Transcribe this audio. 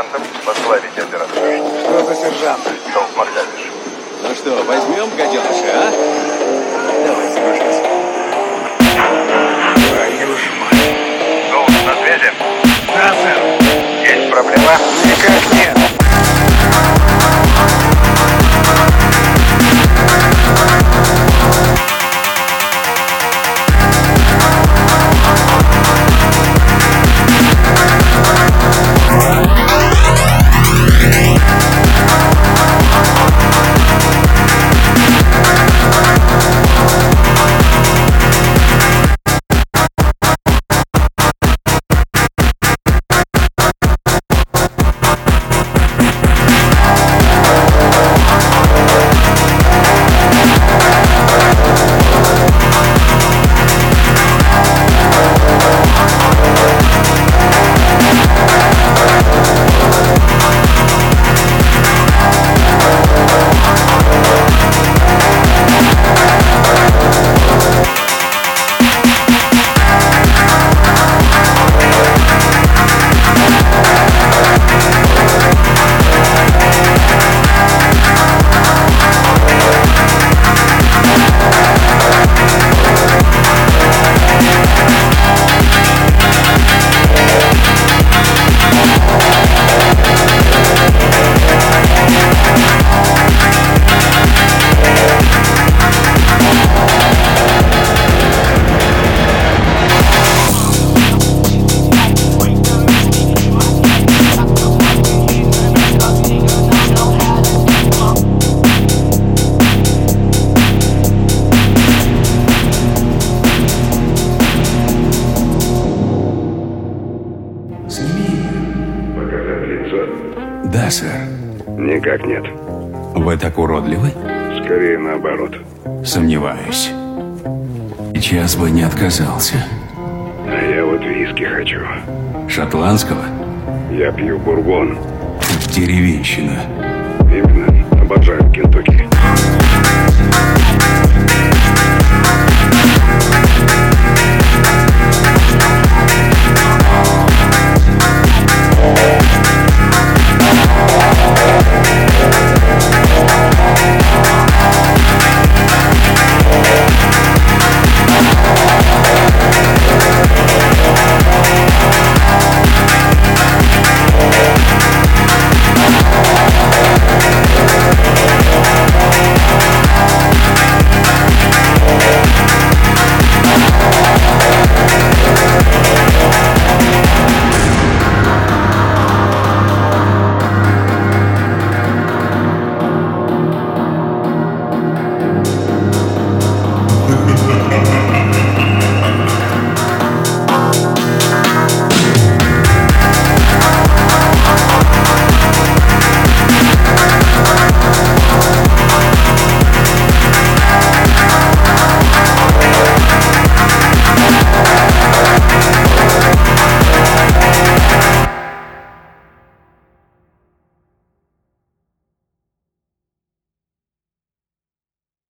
сержантом возглавить операцию. Что за сержант? Долг Магдалиш. Ну что, возьмем гаденыша, а? Давай, загружайся. Твою ж мать. Долг на связи? Да, сэр. Есть проблема? Никак нет. Показать лицо? Да, сэр. Никак нет. Вы так уродливы? Скорее наоборот. Сомневаюсь. Час бы не отказался. А я вот виски хочу. Шотландского? Я пью бурбон. Деревенщина. Именно. Обожаю Кентукки.